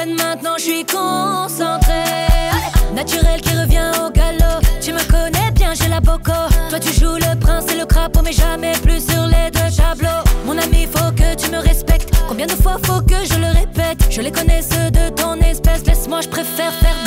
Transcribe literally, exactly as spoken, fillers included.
peine maintenant, je suis concentré. Naturel qui revient au galop. Tu me connais bien, j'ai la boco. Toi tu joues le prince et le crapaud, mais jamais plus sur les deux tableaux. Mon ami, faut que tu me respectes. Combien de fois faut que je le répète? Je les connais ceux de ton espèce. Laisse-moi, je préfère faire